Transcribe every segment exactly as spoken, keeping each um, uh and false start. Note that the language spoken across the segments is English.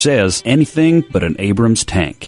says anything but an Abrams tank.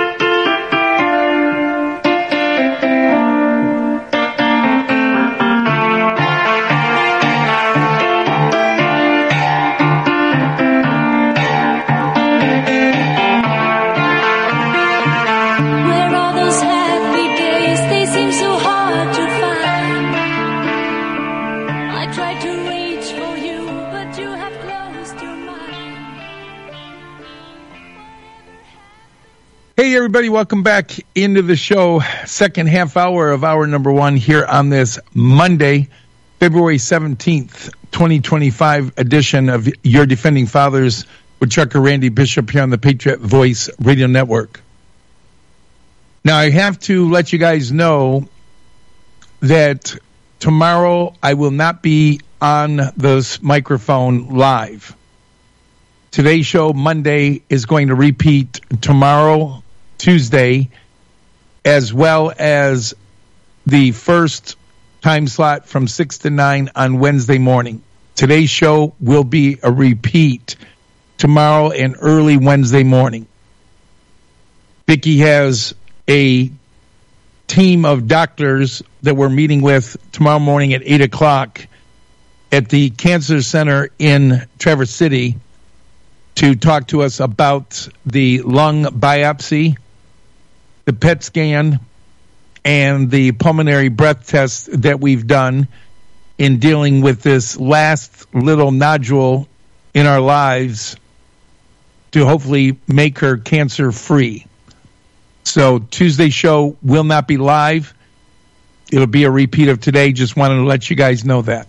Hey, everybody, welcome back into the show. Second half hour of hour number one here on this Monday, February seventeenth, twenty twenty-five edition of Your Defending Fathers with Trucker Randy Bishop here on the Patriot Voice Radio Network. Now, I have to let you guys know that tomorrow I will not be on this microphone live. Today's show, Monday, is going to repeat tomorrow, Tuesday, as well as the first time slot from six to nine on Wednesday morning. Today's show will be a repeat tomorrow and early Wednesday morning. Vicki has a team of doctors that we're meeting with tomorrow morning at eight o'clock at the Cancer Center in Traverse City to talk to us about the lung biopsy, the P E T scan, and the pulmonary breath test that we've done in dealing with this last little nodule in our lives to hopefully make her cancer-free. So Tuesday's show will not be live. It'll be a repeat of today. Just wanted to let you guys know that.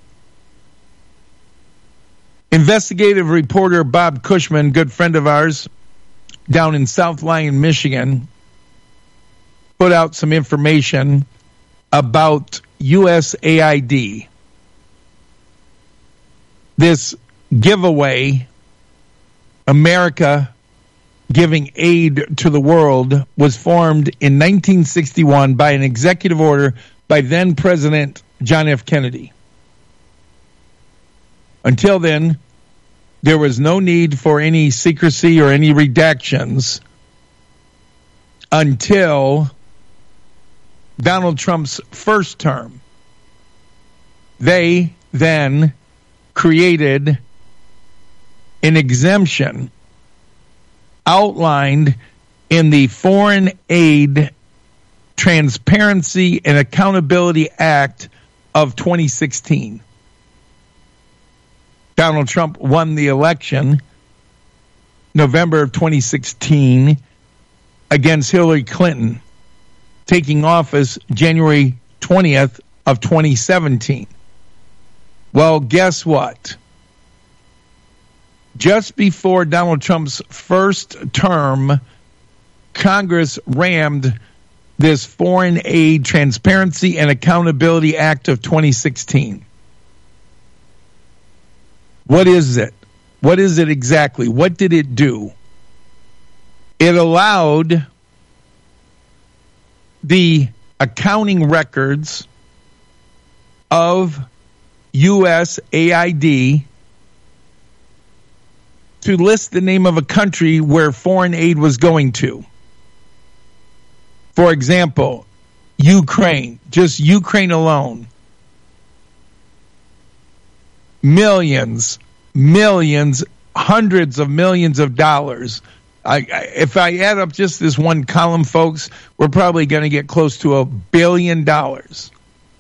Investigative reporter Bob Cushman, good friend of ours, down in South Lyon, Michigan, put out some information about U S A I D. This giveaway, America giving aid to the world, was formed in nineteen sixty-one by an executive order by then President John F. Kennedy. Until then, there was no need for any secrecy or any redactions until Donald Trump's first term. They then created an exemption outlined in the Foreign Aid Transparency and Accountability Act of twenty sixteen. Donald Trump won the election November of twenty sixteen against Hillary Clinton, taking office January twentieth of twenty seventeen. Well, guess what? Just before Donald Trump's first term, Congress rammed this Foreign Aid Transparency and Accountability Act of twenty sixteen. What is it? What is it exactly? What did it do? It allowed the accounting records of U S A I D to list the name of a country where foreign aid was going to. For example, Ukraine, just Ukraine alone. Millions, millions, hundreds of millions of dollars. I, I, if I add up just this one column, folks, we're probably going to get close to a billion dollars.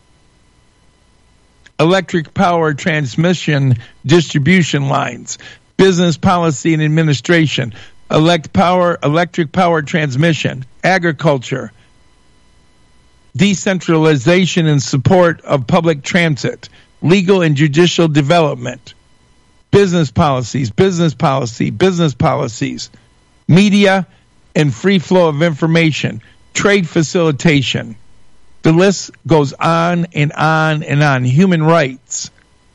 Electric power transmission distribution lines, business policy and administration, elect power, electric power transmission, agriculture, decentralization and support of public transit, legal and judicial development, business policies, business policy, business policies, media and free flow of information, trade facilitation. The list goes on and on and on. Human rights.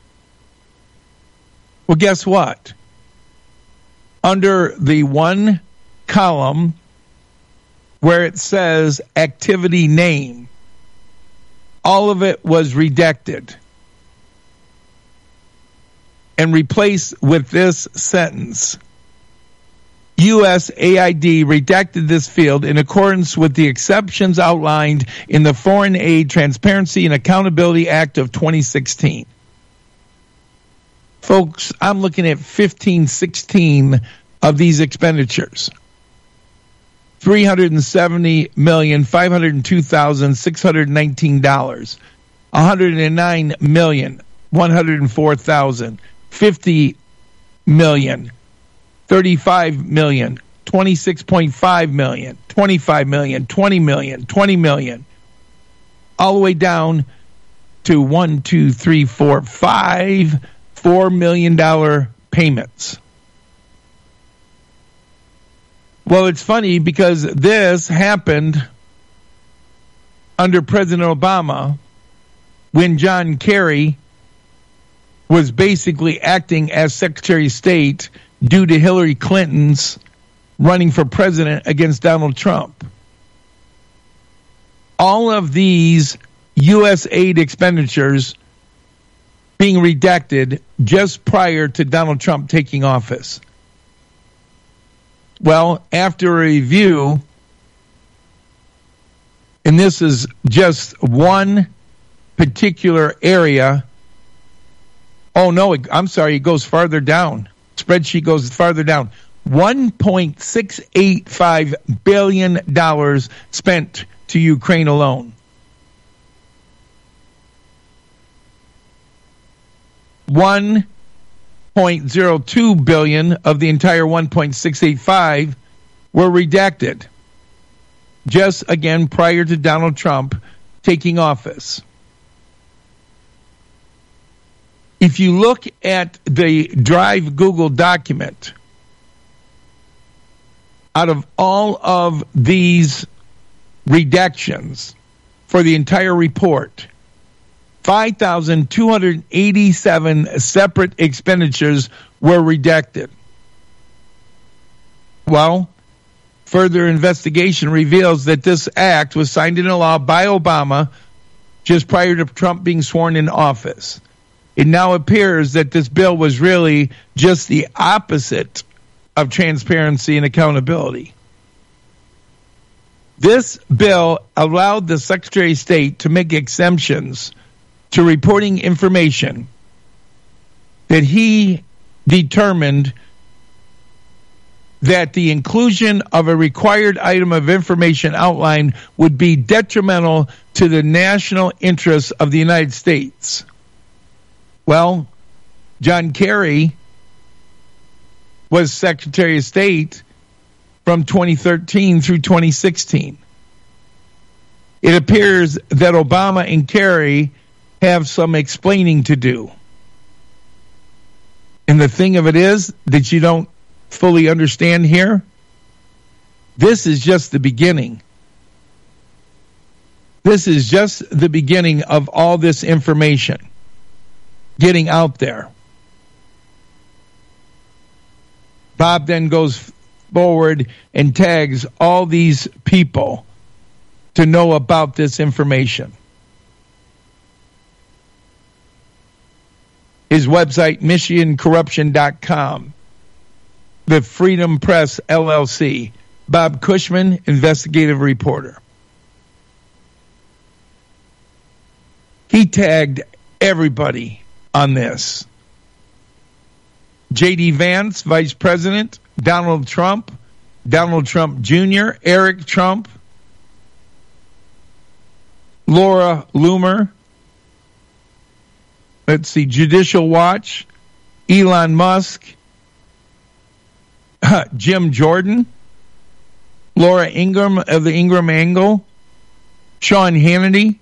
Well, guess what? Under the one column where it says activity name, all of it was redacted and replaced with this sentence. U S A I D redacted this field in accordance with the exceptions outlined in the Foreign Aid Transparency and Accountability Act of twenty sixteen. Folks, I'm looking at fifteen, sixteen of these expenditures. three hundred seventy million, five hundred two thousand, six hundred nineteen dollars. one hundred nine million, one hundred four thousand. fifty million. thirty-five million, twenty-six point five million, twenty-five million, twenty million, twenty million, all the way down to one, two, three, four, five, four million dollar payments. Well, it's funny because this happened under President Obama when John Kerry was basically acting as Secretary of State due to Hillary Clinton's running for president against Donald Trump. All of these U S aid expenditures being redacted just prior to Donald Trump taking office. Well, after a review, and this is just one particular area. Oh, no, I'm sorry, it goes farther down. Spreadsheet goes farther down. one point six eight five billion dollars spent to Ukraine alone. one point zero two billion dollars of the entire one point six eight five were redacted. Just again prior to Donald Trump taking office. If you look at the Drive Google document, out of all of these redactions for the entire report, five thousand two hundred eighty-seven separate expenditures were redacted. Well, further investigation reveals that this act was signed into law by Obama just prior to Trump being sworn in office. It now appears that this bill was really just the opposite of transparency and accountability. This bill allowed the Secretary of State to make exemptions to reporting information that he determined that the inclusion of a required item of information outline would be detrimental to the national interests of the United States. Well, John Kerry was Secretary of State from twenty thirteen through twenty sixteen. It appears that Obama and Kerry have some explaining to do. And the thing of it is that you don't fully understand here, this is just the beginning. This is just the beginning of all this information getting out there. Bob then goes forward and tags all these people to know about this information. His website, michigan corruption dot com. The Freedom Press, L L C. Bob Cushman, investigative reporter. He tagged everybody on this. J D Vance, Vice President, Donald Trump, Donald Trump Junior, Eric Trump, Laura Loomer, let's see, Judicial Watch, Elon Musk, Jim Jordan, Laura Ingraham of the Ingraham Angle, Sean Hannity.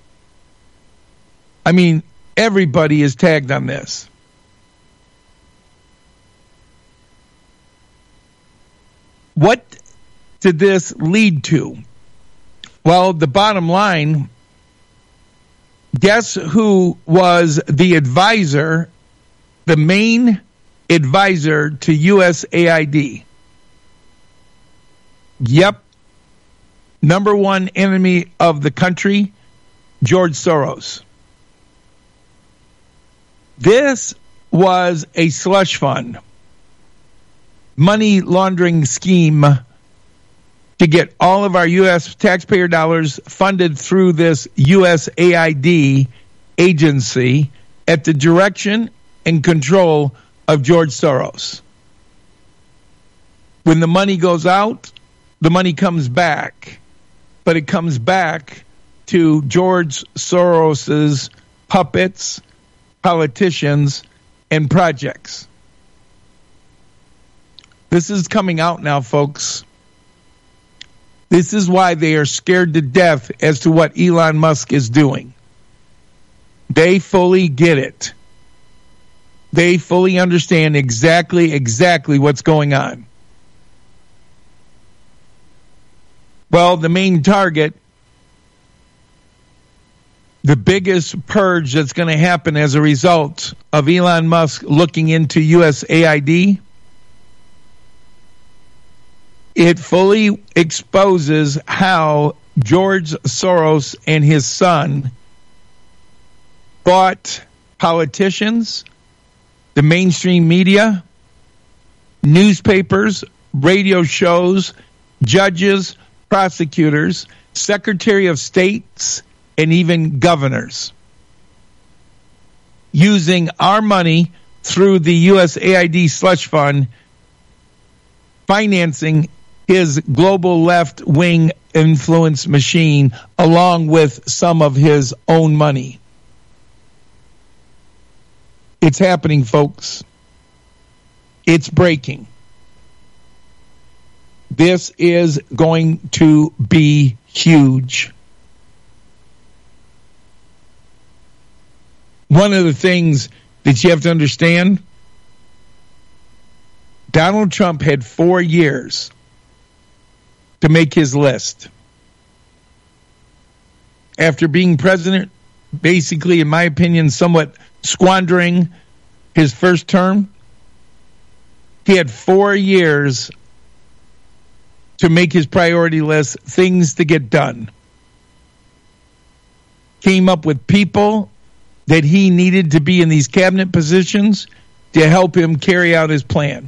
I mean, everybody is tagged on this. What did this lead to? Well, the bottom line, guess who was the advisor, the main advisor to U S A I D? Yep. Number one enemy of the country, George Soros. This was a slush fund. money laundering scheme to get all of our U S taxpayer dollars funded through this U S A I D agency at the direction and control of George Soros. When the money goes out, the money comes back, but it comes back to George Soros's puppets, politicians, and projects. This is coming out now, folks. This is why they are scared to death as to what Elon Musk is doing. They fully get it. They fully understand exactly, exactly what's going on. Well, the main target, the biggest purge that's going to happen as a result of Elon Musk looking into U S A I D, it fully exposes how George Soros and his son bought politicians, the mainstream media, newspapers, radio shows, judges, prosecutors, Secretary of States, and even governors, using our money through the U S A I D slush fund, financing his global left-wing influence machine along with some of his own money. It's happening, folks. It's breaking. This is going to be huge. One of the things that you have to understand, Donald Trump had four years to make his list. After being president, basically, in my opinion, somewhat squandering his first term, he had four years to make his priority list, things to get done. Came up with people that he needed to be in these cabinet positions to help him carry out his plan.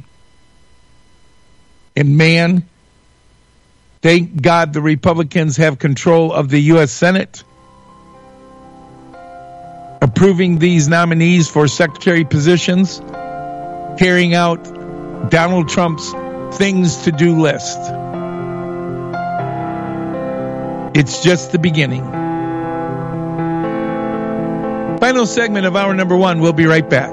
And man, thank God the Republicans have control of the U S Senate, approving these nominees for secretary positions, carrying out Donald Trump's things to do list. It's just the beginning. Final segment of hour number one. We'll be right back.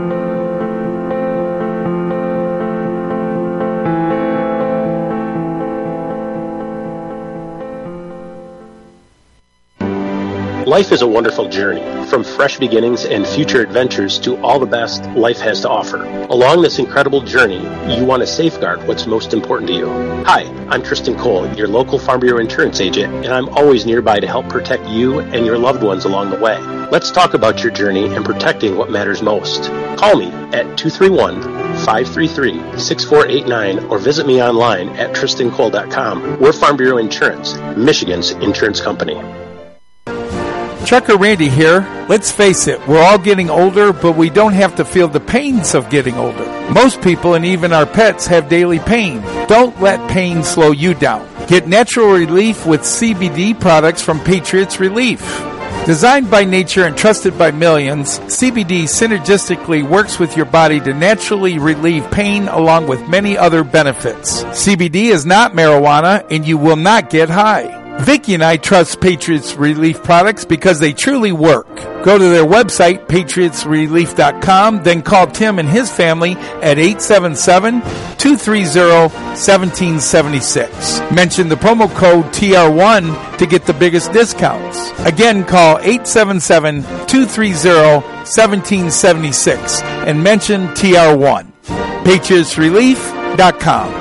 Life is a wonderful journey, from fresh beginnings and future adventures to all the best life has to offer. Along this incredible journey, you want to safeguard what's most important to you. Hi, I'm Tristan Cole, your local Farm Bureau insurance agent, and I'm always nearby to help protect you and your loved ones along the way. Let's talk about your journey and protecting what matters most. Call me at two three one, five three three, six four eight nine or visit me online at tristan cole dot com. We're Farm Bureau Insurance, Michigan's insurance company. Trucker Randy here. Let's face it, we're all getting older, but we don't have to feel the pains of getting older. Most people and even our pets have daily pain. Don't let pain slow you down. Get natural relief with C B D products from Patriots Relief. Designed by nature and trusted by millions, C B D synergistically works with your body to naturally relieve pain along with many other benefits. C B D is not marijuana and you will not get high. Vicki and I trust Patriots Relief products because they truly work. Go to their website, patriots relief dot com, then call Tim and his family at eight seven seven, two three zero, one seven seven six. Mention the promo code T R one to get the biggest discounts. Again, call eight seven seven, two three zero, one seven seven six and mention T R one. patriots relief dot com.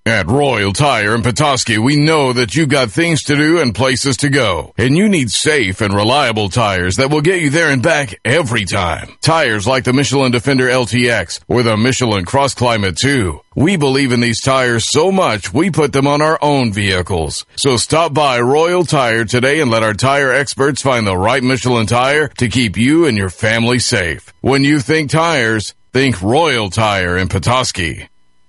At Royal Tire in Petoskey, we know that you've got things to do and places to go, and you need safe and reliable tires that will get you there and back every time. Tires like the Michelin Defender L T X or the Michelin Cross Climate two. We believe in these tires so much, we put them on our own vehicles. So stop by Royal Tire today and let our tire experts find the right Michelin tire to keep you and your family safe. When you think tires, think Royal Tire in Petoskey.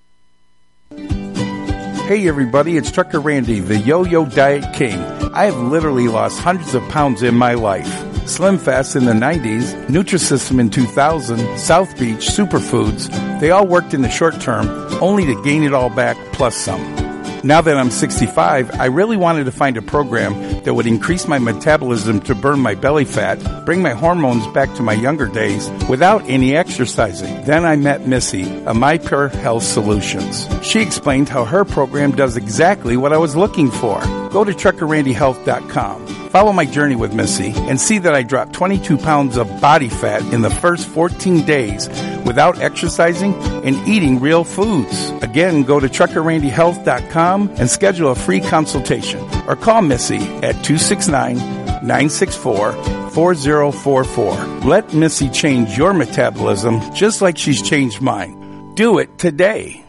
Hey everybody, it's Trucker Randy, the Yo-Yo Diet King. I have literally lost hundreds of pounds in my life. Slim Fast in the nineties, Nutrisystem in two thousand, South Beach, Superfoods, they all worked in the short term, only to gain it all back plus some. Now that I'm sixty-five, I really wanted to find a program that would increase my metabolism to burn my belly fat, bring my hormones back to my younger days without any exercising. Then I met Missy of My Pure Health Solutions. She explained how her program does exactly what I was looking for. Go to trucker randy health dot com. Follow my journey with Missy and see that I dropped twenty-two pounds of body fat in the first fourteen days without exercising and eating real foods. Again, go to trucker randy health dot com and schedule a free consultation or call Missy at two six nine, nine six four, four zero four four. Let Missy change your metabolism just like she's changed mine. Do it today.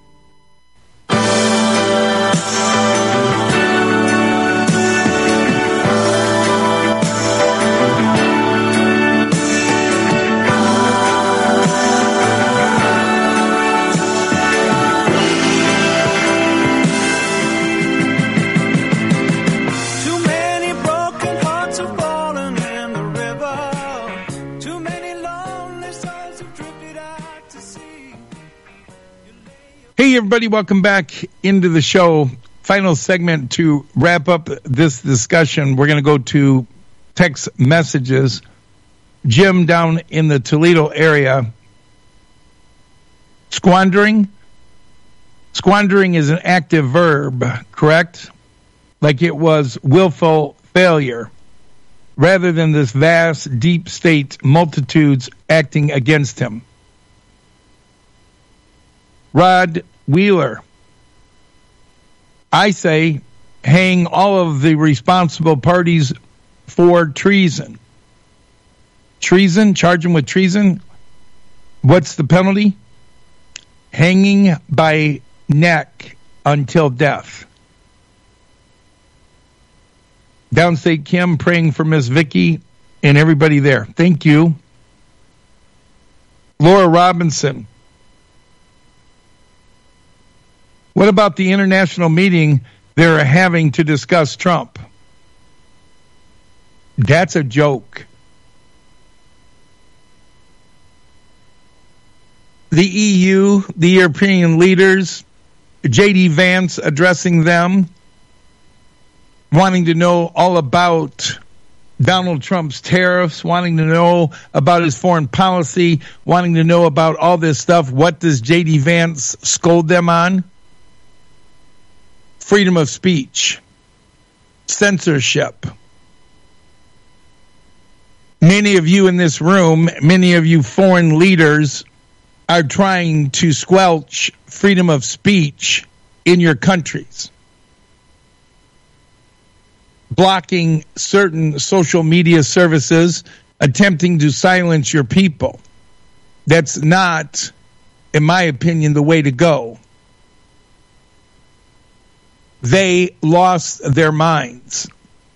Hey, everybody, welcome back into the show. Final segment to wrap up this discussion. We're going to go to text messages. Jim down in the Toledo area. Squandering? Squandering is an active verb, correct? Like it was willful failure, rather than this vast, deep state multitudes acting against him. Rod Wheeler, I say hang all of the responsible parties for treason. Treason, charge them with treason. What's the penalty? Hanging by neck until death. Downstate Kim praying for Miss Vicky and everybody there. Thank you. Laura Robinson. What about the international meeting they're having to discuss Trump? That's a joke. The E U, the European leaders, J D Vance addressing them, wanting to know all about Donald Trump's tariffs, wanting to know about his foreign policy, wanting to know about all this stuff. What does J D Vance scold them on? Freedom of speech, censorship. Many of you in this room, many of you foreign leaders are trying to squelch freedom of speech in your countries, blocking certain social media services, attempting to silence your people. That's not, in my opinion, the way to go. They lost their minds.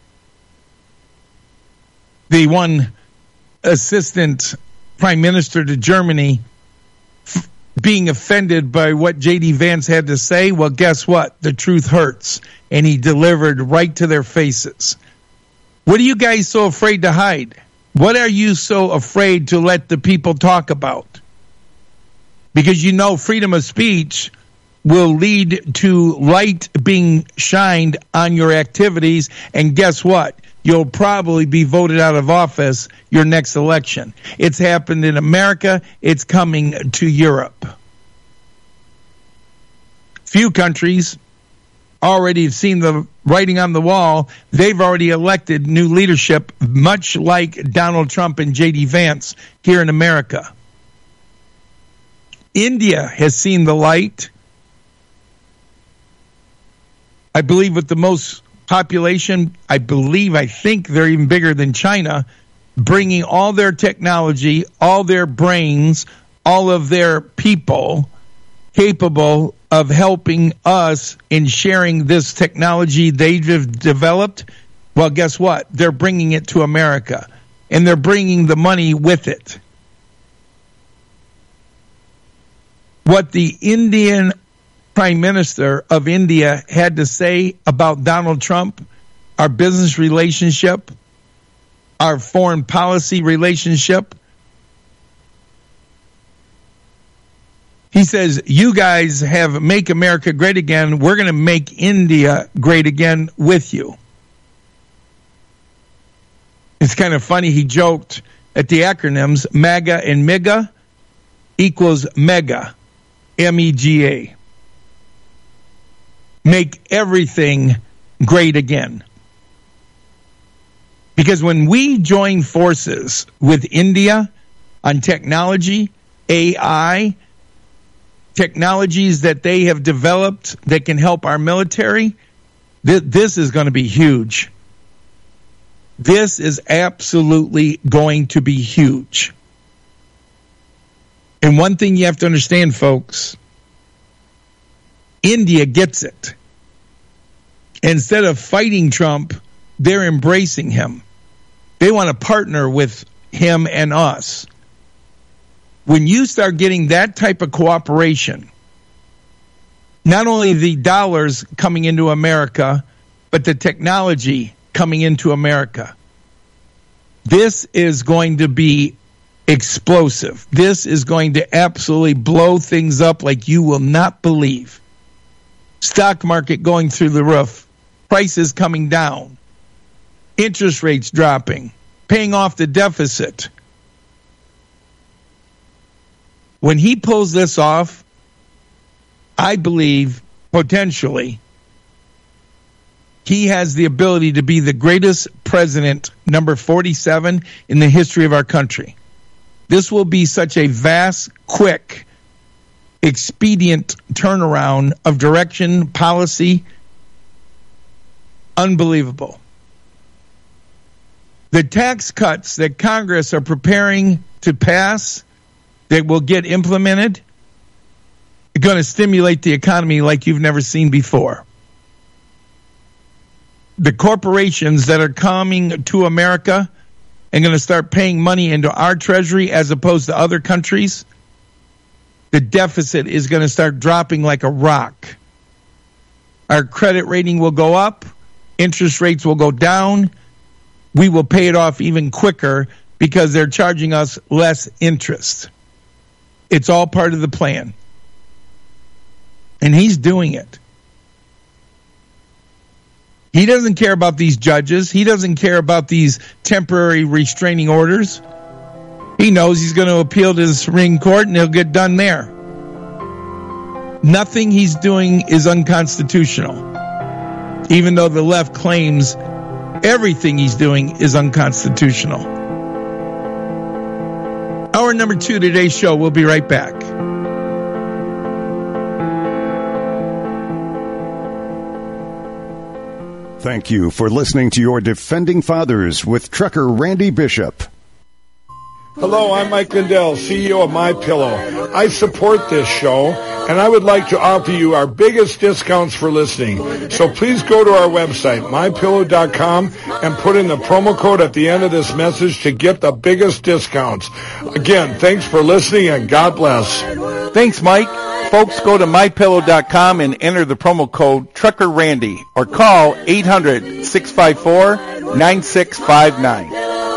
The one assistant prime minister to Germany f- being offended by what J D Vance had to say, well, guess what? The truth hurts. And he delivered right to their faces. What are you guys so afraid to hide? What are you so afraid to let the people talk about? Because you know freedom of speech will lead to light being shined on your activities, and guess what? You'll probably be voted out of office your next election. It's happened in America. It's coming to Europe. Few countries already have seen the writing on the wall. They've already elected new leadership, much like Donald Trump and J D Vance here in America. India has seen the light. I believe with the most population, I believe, I think they're even bigger than China, bringing all their technology, all their brains, all of their people capable of helping us in sharing this technology they've developed. Well, guess what? They're bringing it to America, and they're bringing the money with it. What the Indian Prime Minister of India had to say about Donald Trump, our business relationship, our foreign policy relationship, he says, you guys have Make America Great Again. We're going to make India great again with you. It's kind of funny. He joked at the acronyms, MAGA and MIGA equals MEGA, M E G A. Make everything great again. Because when we join forces with India on technology, A I, technologies that they have developed that can help our military, th- this is going to be huge. This is absolutely going to be huge. And one thing you have to understand, folks, India gets it. Instead of fighting Trump, they're embracing him. They want to partner with him and us. When you start getting that type of cooperation, not only the dollars coming into America, but the technology coming into America, this is going to be explosive. This is going to absolutely blow things up like you will not believe. Stock market going through the roof, prices coming down, interest rates dropping, paying off the deficit. When he pulls this off, I believe potentially he has the ability to be the greatest president, number forty-seven, in the history of our country. This will be such a vast, quick, expedient turnaround of direction, policy. Unbelievable. The tax cuts that Congress are preparing to pass that will get implemented are going to stimulate the economy like you've never seen before. The corporations that are coming to America and going to start paying money into our treasury as opposed to other countries, the deficit is going to start dropping like a rock. Our credit rating will go up. Interest rates will go down. We will pay it off even quicker because they're charging us less interest. It's all part of the plan. And he's doing it. He doesn't care about these judges. He doesn't care about these temporary restraining orders. He knows he's going to appeal to the Supreme Court and he'll get done there. Nothing he's doing is unconstitutional, even though the left claims everything he's doing is unconstitutional. Hour number two, today's show. We'll be right back. Thank you for listening to your Defending Fathers with Trucker Randy Bishop. Hello, I'm Mike Lindell, C E O of MyPillow. I support this show, and I would like to offer you our biggest discounts for listening. So please go to our website, my pillow dot com, and put in the promo code at the end of this message to get the biggest discounts. Again, thanks for listening, and God bless. Thanks, Mike. Folks, go to my pillow dot com and enter the promo code Trucker Randy or call eight hundred, six five four, nine six five nine.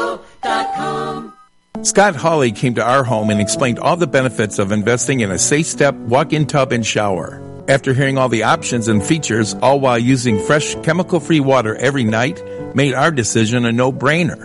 Scott Hawley came to our home and explained all the benefits of investing in a Safe Step walk-in tub and shower. After hearing all the options and features, all while using fresh, chemical-free water every night, made our decision a no-brainer.